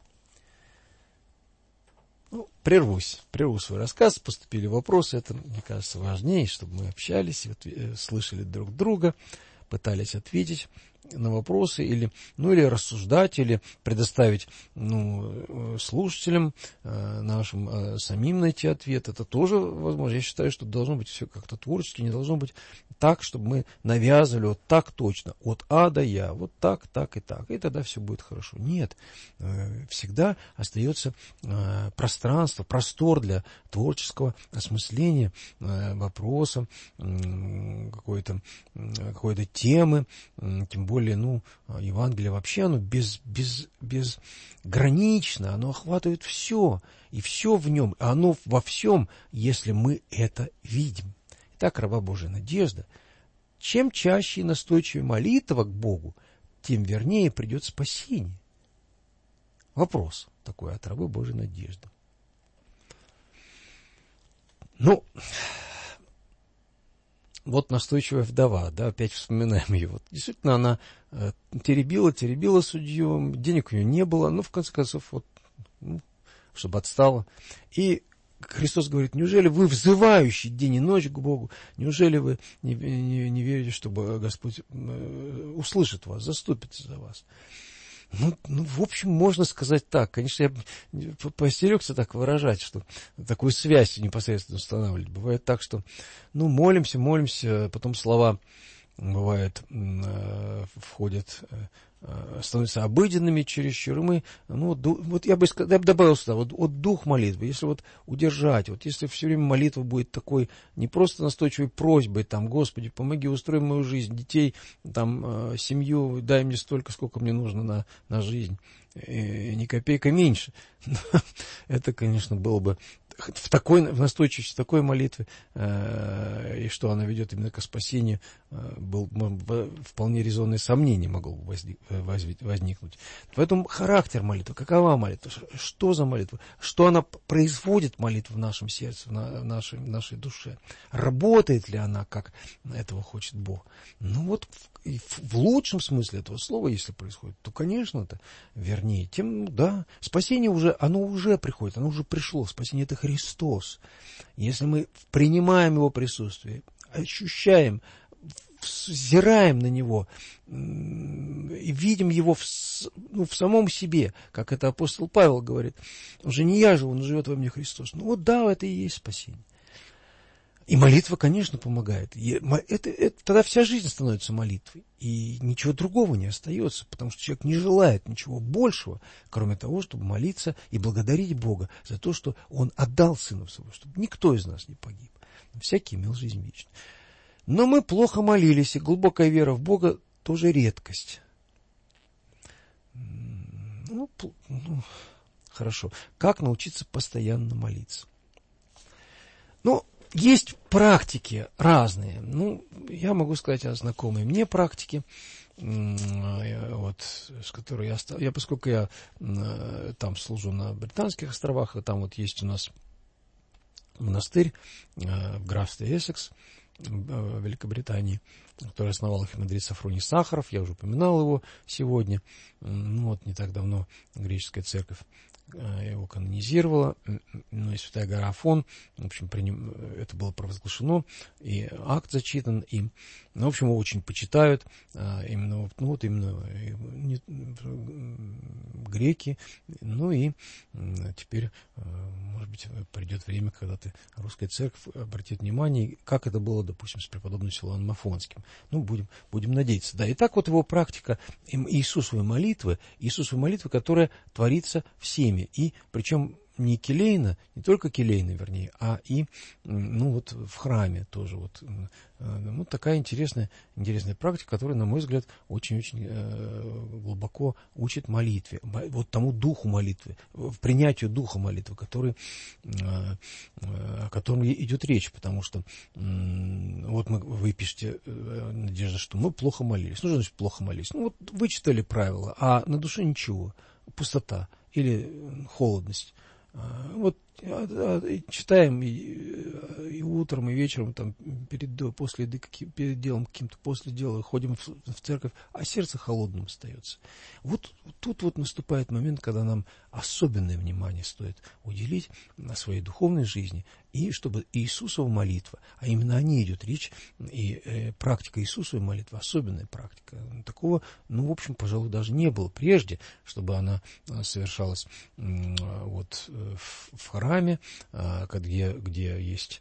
Ну, прервусь, прерву свой рассказ, поступили вопросы, это, мне кажется, важнее, чтобы мы общались, слышали друг друга, пытались ответить на вопросы, или, ну, или рассуждать, или предоставить, ну, слушателям э, нашим э, самим найти ответ. Это тоже возможно. Я считаю, что должно быть все как-то творчески, не должно быть так, чтобы мы навязывали вот так точно, от А до Я, вот так, так и так, и тогда все будет хорошо. Нет, э, всегда остается э, пространство, простор для творческого осмысления э, вопроса, э, какой-то, э, какой-то темы, э, тем более более, ну, Евангелие вообще, оно без, без, безгранично, оно охватывает все, и все в нем, оно во всем, если мы это видим. Итак, раба Божия Надежда, чем чаще и настойчивее молитва к Богу, тем вернее придет спасение. Вопрос такой от рабы Божией Надежды. Ну, вот настойчивая вдова, да, опять вспоминаем ее. Вот, действительно, она э, теребила, теребила судью, денег у нее не было, но в конце концов, вот, ну, чтобы отстала. И Христос говорит: неужели вы, взывающий день и ночь к Богу, неужели вы не, не, не верите, чтобы Господь э, услышит вас, заступится за вас? Ну, ну, в общем, можно сказать так. Конечно, я поостерегся так выражать, что такую связь непосредственно устанавливать. Бывает так, что, ну, молимся, молимся, потом слова, бывает, входят, становятся обыденными чересчур, и мы, ну, вот я бы, я бы добавил сюда, вот, вот дух молитвы, если вот удержать, вот если все время молитва будет такой, не просто настойчивой просьбой, там, Господи, помоги, устрой мою жизнь, детей, там, семью, дай мне столько, сколько мне нужно на, на жизнь, и ни копейка меньше, это, конечно, было бы в такой, в настойчивости такой молитвы, э, и что она ведет именно к спасению, э, был, вполне резонное сомнение могло бы возник, возникнуть. Поэтому характер молитвы, какова молитва, что за молитва, что она производит, молитва в нашем сердце, в, на, в, нашей, в нашей душе, работает ли она, как этого хочет Бог. Ну вот в, в лучшем смысле этого слова, если происходит, то, конечно, это вернее. Тем, да, спасение уже, оно уже приходит, оно уже пришло, спасение — это Христос. Если мы принимаем Его присутствие, ощущаем, взираем на Него и видим Его в, ну, в самом себе, как это апостол Павел говорит, уже не я живу, но живет во мне Христос. Ну вот да, это и есть спасение. И молитва, конечно, помогает. И это, это, тогда вся жизнь становится молитвой. И ничего другого не остается, потому что человек не желает ничего большего, кроме того, чтобы молиться и благодарить Бога за то, что Он отдал Сына Своего, чтобы никто из нас не погиб. Всякий имел жизнь вечную. Но мы плохо молились, и глубокая вера в Бога тоже редкость. Ну, ну, хорошо. Как научиться постоянно молиться? Ну, есть практики разные. Ну, я могу сказать о знакомой мне практике, вот, с которой я стал. Я, поскольку я там служу на Британских островах, и там вот есть у нас монастырь в графстве Эссекс, в Великобритании, который основал архимандрит Софроний Сахаров, я уже упоминал его сегодня. Ну, вот не так давно греческая церковь его канонизировала, ну и святая гора Афон, в общем, при нем это было провозглашено, и акт зачитан, и, ну, в общем, его очень почитают, именно, ну, вот именно не, греки, ну и теперь, может быть, придет время, когда ты, русская церковь, обратит внимание, как это было, допустим, с преподобным Силуаном Афонским. Ну, будем, будем надеяться. Да, и так вот его практика Иисусовой молитвы, Иисусовой молитвы, которая творится всеми. И причем не келейно, не только келейно, вернее, а и, ну, вот в храме тоже. Вот, ну, такая интересная, интересная практика, которая, на мой взгляд, очень-очень э, глубоко учит молитве, вот тому духу молитвы, в принятию духа молитвы, который, э, о котором идет речь, потому что э, вот мы, вы пишете, э, Надежда, что мы плохо молились. Ну, что значит плохо молились? Ну, вот вычитали правила, а на душе ничего, пустота или холодность. Вот читаем и, и утром, и вечером, там, перед, после еды, перед делом каким-то, после дела ходим в, в церковь, а сердце холодным остается. Вот тут вот наступает момент, когда нам особенное внимание стоит уделить на своей духовной жизни, и чтобы Иисусова молитва, а именно о ней идет речь, и э, практика Иисусовой молитвы, особенная практика. Такого, ну, в общем, пожалуй, даже не было прежде, чтобы она совершалась э, вот в, в храме, э, где, где есть,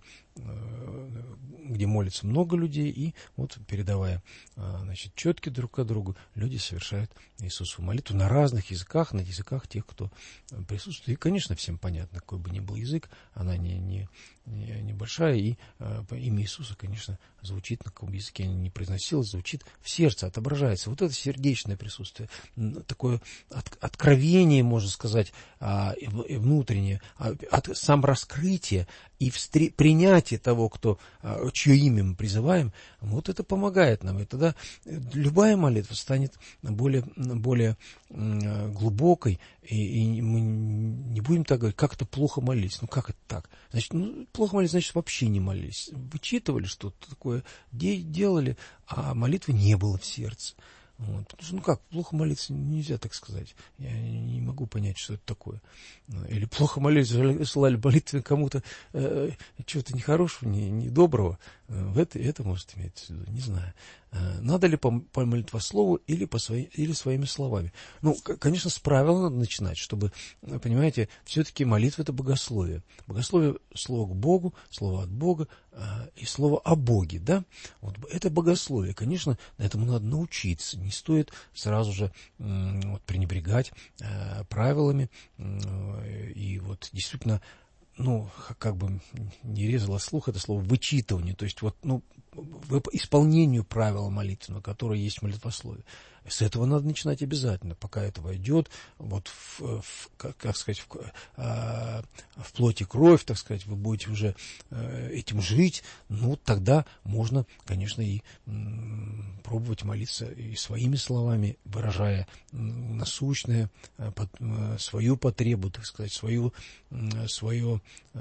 где молится много людей, и вот, передавая, значит, четки друг к другу, люди совершают Иисусову молитву на разных языках, на языках тех, кто присутствует. И, конечно, всем понятно, какой бы ни был язык, она не, не, не, не большая, и э, имя Иисуса, конечно, звучит, на каком языке оно не произносилось, звучит в сердце, отображается. Вот это сердечное присутствие, такое от, откровение, можно сказать, э, внутреннее, от, сам раскрытие и встр... принятие того, кто, чье имя мы призываем, вот это помогает нам. И тогда любая молитва станет более, более глубокой, и, и мы не будем так говорить, как это плохо молились. Ну, как это так? Значит, ну, плохо молились, значит, вообще не молились. Вычитывали что-то такое, делали, а молитвы не было в сердце. Вот. Потому что, ну как, плохо молиться нельзя так сказать. Я не могу понять, что это такое. Или плохо молились, слали молитвы кому-то э, чего-то нехорошего, не, недоброго. В это, это может иметь в виду, не знаю. Надо ли по, по молитвослову или, по свои, или своими словами? Ну, конечно, с правил надо начинать, чтобы, понимаете, все-таки молитва — это богословие. Богословие — слово к Богу, слово от Бога э, и слово о Боге, да? Вот это богословие. Конечно, этому надо научиться. Не стоит сразу же э, вот, пренебрегать э, правилами. Э, и вот действительно, ну, как бы не резало слух это слово «вычитывание», то есть вот, ну, в исполнению правила молитвенного, которое есть в молитвословии. С этого надо начинать обязательно, пока это войдет, вот в, в как, как сказать, в, э, в плоть и кровь, так сказать, вы будете уже э, этим жить, ну, тогда можно, конечно, и м, пробовать молиться и своими словами, выражая м, насущное, э, под, э, свою потребу, так сказать, свою, э, свое,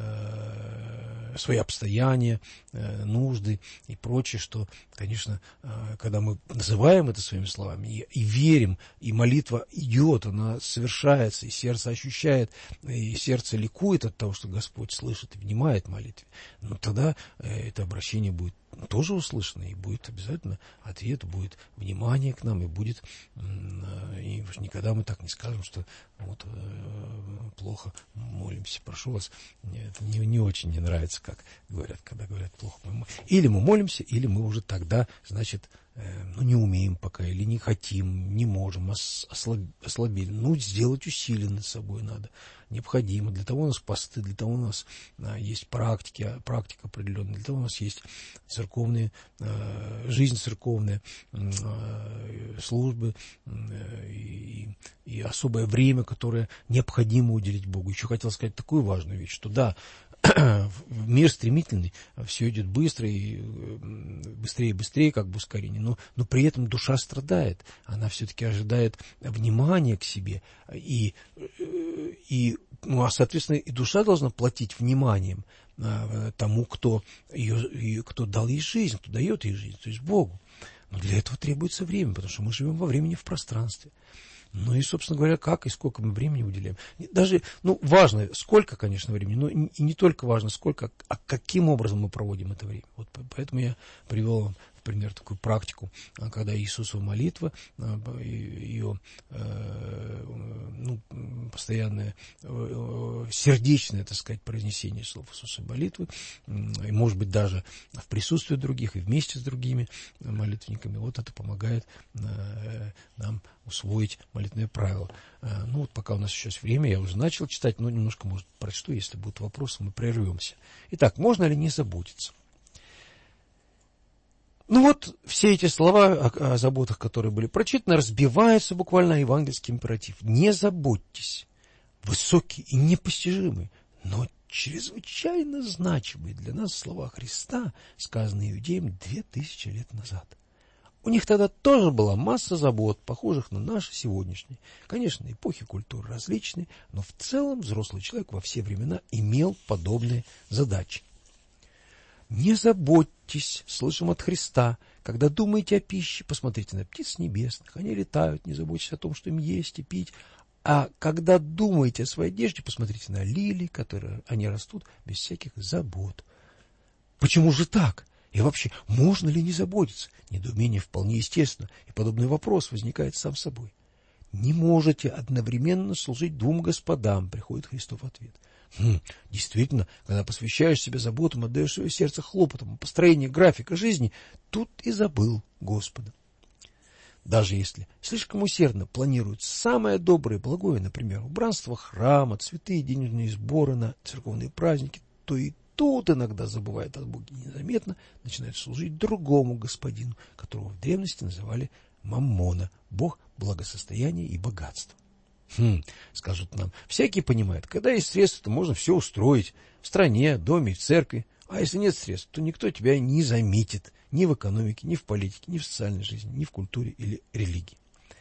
э, свои обстояния, э, нужды и прочее, что, конечно, э, когда мы называем это своими словами, И, и верим, и молитва идет, она совершается, и сердце ощущает, и сердце ликует от того, что Господь слышит и внимает молитве, но тогда э, это обращение будет тоже услышано, и будет обязательно ответ, будет внимание к нам, и будет, э, и уж никогда мы так не скажем, что вот э, плохо молимся. Прошу вас, это не, не очень мне нравится, как говорят, когда говорят плохо. Или мы молимся, или мы уже тогда, значит, ну, не умеем пока, или не хотим, не можем, ослабили. Ну, сделать усилия над собой надо, необходимо. Для того у нас посты, для того у нас а, есть практики, практика определенная, для того у нас есть церковные, а, жизнь церковная, а, службы а, и, и особое время, которое необходимо уделить Богу. Еще хотел сказать такую важную вещь, что да, мир стремительный, все идет быстро и быстрее и быстрее, как бы ускорение, но, но при этом душа страдает, она все-таки ожидает внимания к себе, и, и ну, а, соответственно, и душа должна платить вниманием а, тому, кто, ее, ее, кто дал ей жизнь, кто дает ей жизнь, то есть Богу. Но для этого требуется время, потому что мы живем во времени, в пространстве. Ну и, собственно говоря, как и сколько мы времени уделяем. Даже, ну, важно, сколько, конечно, времени, но и не только важно, сколько, а каким образом мы проводим это время. Вот поэтому я привел вам в пример такую практику, когда Иисусова молитва, ее ну, постоянное сердечное, так сказать, произнесение слов Иисусовой молитвы, и, может быть, даже в присутствии других и вместе с другими молитвенниками, вот это помогает нам усвоить молитвенное правило. Ну вот пока у нас сейчас время, я уже начал читать, но немножко, может, прочту, если будут вопросы, мы прервемся. Итак, можно ли не заботиться? Ну вот, все эти слова о, о заботах, которые были прочитаны, разбиваются буквально евангельский императив. Не заботьтесь. Высокий и непостижимый, но чрезвычайно значимые для нас слова Христа, сказанные иудеям две тысячи лет назад. У них тогда тоже была масса забот, похожих на наши сегодняшние. Конечно, эпохи культуры различные, но в целом взрослый человек во все времена имел подобные задачи. Не заботьтесь, слышим от Христа, когда думаете о пище, посмотрите на птиц небесных, они летают, не заботьтесь о том, что им есть и пить. А когда думаете о своей одежде, посмотрите на лилии, которые они растут без всяких забот. Почему же так? И вообще, можно ли не заботиться? Недоумение вполне естественно, и подобный вопрос возникает сам собой. Не можете одновременно служить двум господам, приходит Христов ответ. Хм, действительно, когда посвящаешь себя заботам, отдаешь свое сердце хлопотам, построению графика жизни, тут и забыл Господа. Даже если слишком усердно планируют самое доброе и благое, например, убранство храма, цветы и денежные сборы на церковные праздники, то и тут иногда забывает о Боге незаметно, начинает служить другому господину, которого в древности называли Маммона, бог благосостояния и богатства. Хм, скажут нам, всякий понимает, когда есть средства, то можно все устроить в стране, доме, в церкви, а если нет средств, то никто тебя не заметит ни в экономике, ни в политике, ни в социальной жизни, ни в культуре или религии.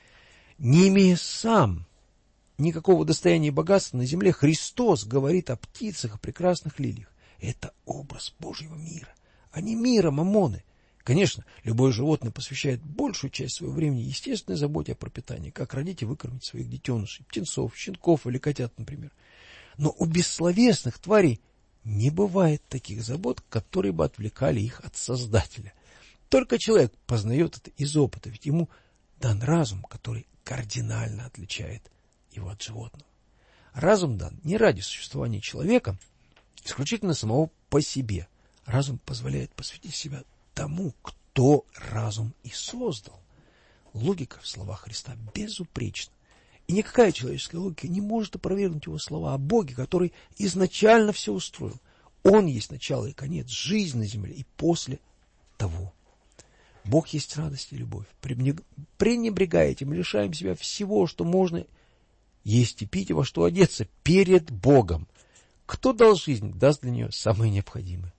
Не имея сам никакого достояния и богатства на земле, Христос говорит о птицах, о прекрасных лилиях. Это образ Божьего мира, а не мира Маммоны. Конечно, любое животное посвящает большую часть своего времени естественной заботе о пропитании, как родить и выкормить своих детенышей, птенцов, щенков или котят, например. Но у бессловесных тварей не бывает таких забот, которые бы отвлекали их от Создателя. Только человек познает это из опыта, ведь ему дан разум, который кардинально отличает его от животного. Разум дан не ради существования человека, исключительно самого по себе. Разум позволяет посвятить себя тому, кто разум и создал. Логика в словах Христа безупречна. И никакая человеческая логика не может опровергнуть его слова о Боге, который изначально все устроил. Он есть начало и конец жизни на земле и после того. Бог есть радость и любовь. Пренебрегая этим, лишаем себя всего, что можно есть и пить, и во что одеться перед Богом. Кто дал жизнь, даст для нее самое необходимое.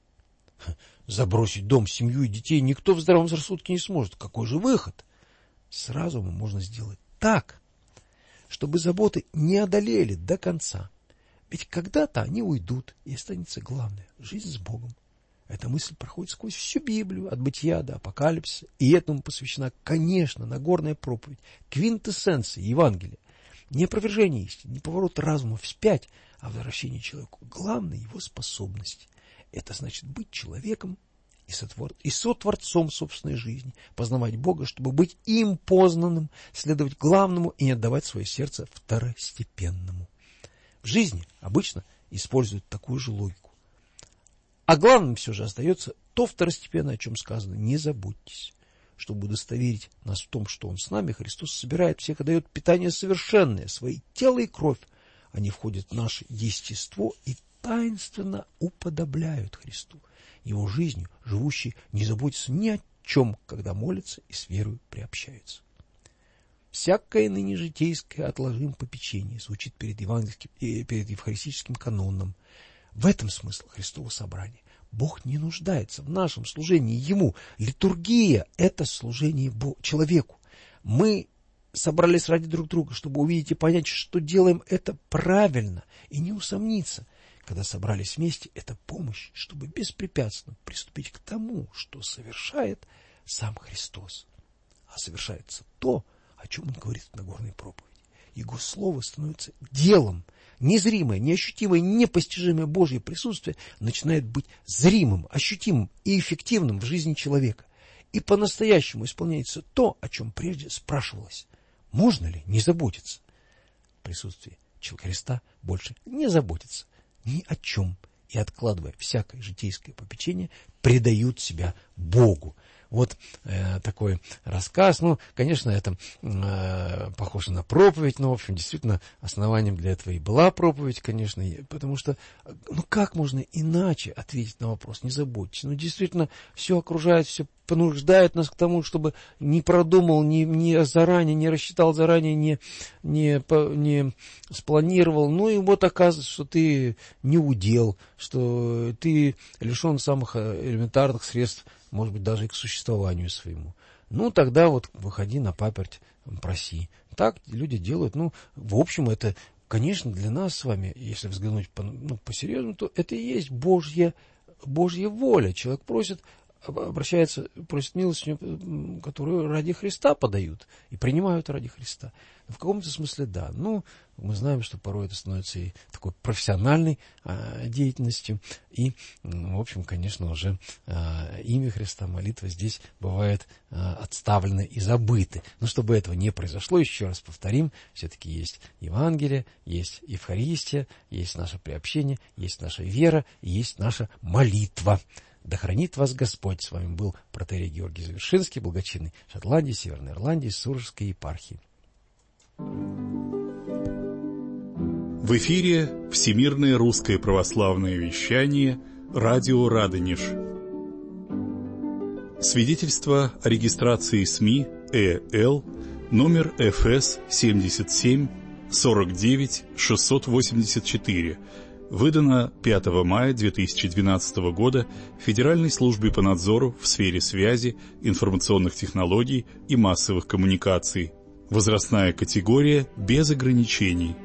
Забросить дом, семью и детей никто в здравом рассудке не сможет. Какой же выход? С разумом можно сделать так, чтобы заботы не одолели до конца. Ведь когда-то они уйдут, и останется главное – жизнь с Богом. Эта мысль проходит сквозь всю Библию, от Бытия до Апокалипсиса, и этому посвящена, конечно, Нагорная проповедь, квинтэссенция Евангелия. Не опровержение истины, не поворот разума вспять, а возвращение человеку главной его способности. Это значит быть человеком и, сотвор... и сотворцом собственной жизни, познавать Бога, чтобы быть им познанным, следовать главному и не отдавать свое сердце второстепенному. В жизни обычно используют такую же логику. А главным все же остается то второстепенное, о чем сказано: не заботьтесь. Чтобы удостоверить нас в том, что Он с нами, Христос собирает всех и дает питание совершенное, свои тело и кровь. Они входят в наше естество и таинственно уподобляют Христу. Его жизнью живущие не заботятся ни о чем, когда молятся и с верою приобщаются. Всякое ныне житейское отложим попечение звучит перед евангельским, перед евхаристическим каноном. В этом смысл Христова собрания. Бог не нуждается в нашем служении Ему. Литургия – это служение Богу, человеку. Мы собрались ради друг друга, чтобы увидеть и понять, что делаем это правильно, и не усомниться. Когда собрались вместе, это помощь, чтобы беспрепятственно приступить к тому, что совершает сам Христос. А совершается то, о чем Он говорит в Нагорной проповеди. Его слово становится делом. Незримое, неощутимое, непостижимое Божье присутствие начинает быть зримым, ощутимым и эффективным в жизни человека. И по-настоящему исполняется то, о чем прежде спрашивалось. Можно ли не заботиться? В присутствии Христа больше не заботиться ни о чем. И, откладывая всякое житейское попечение, предают себя Богу. Вот э, такой рассказ. Ну, конечно, это э, похоже на проповедь, но, в общем, действительно, основанием для этого и была проповедь, конечно, потому что, ну, как можно иначе ответить на вопрос, не заботьтесь? Ну, действительно, все окружает, все понуждает нас к тому, чтобы не продумал, не, не заранее, не рассчитал заранее, не, не, не спланировал. Ну, и вот оказывается, что ты не удел, что ты лишен самых элементарных средств, может быть, даже и к существованию своему. Ну, тогда вот выходи на паперть, проси. Так люди делают. Ну, в общем, это, конечно, для нас с вами, если взглянуть по, ну, по-серьезному, то это и есть Божья, Божья воля. Человек просит, обращается, просит милостыню, которую ради Христа подают и принимают ради Христа. В каком-то смысле да. Ну, мы знаем, что порой это становится и такой профессиональной а, деятельностью. И, в общем, конечно, уже а, имя Христа, молитва здесь бывает а, отставлены и забыты. Но чтобы этого не произошло, еще раз повторим, все-таки есть Евангелие, есть Евхаристия, есть наше приобщение, есть наша вера, есть наша молитва. Да хранит вас Господь. С вами был протоиерей Георгий Завершинский, благочинный Шотландии, Северной Ирландии, Сурожской епархии. В эфире Всемирное русское православное вещание, радио Радонеж. Свидетельство о регистрации СМИ ЭЛ номер эф эс семьдесят семь сорок девять шестьсот восемьдесят четыре, выдано пятого мая две тысячи двенадцатого года Федеральной службе по надзору в сфере связи, информационных технологий и массовых коммуникаций. Возрастная категория без ограничений.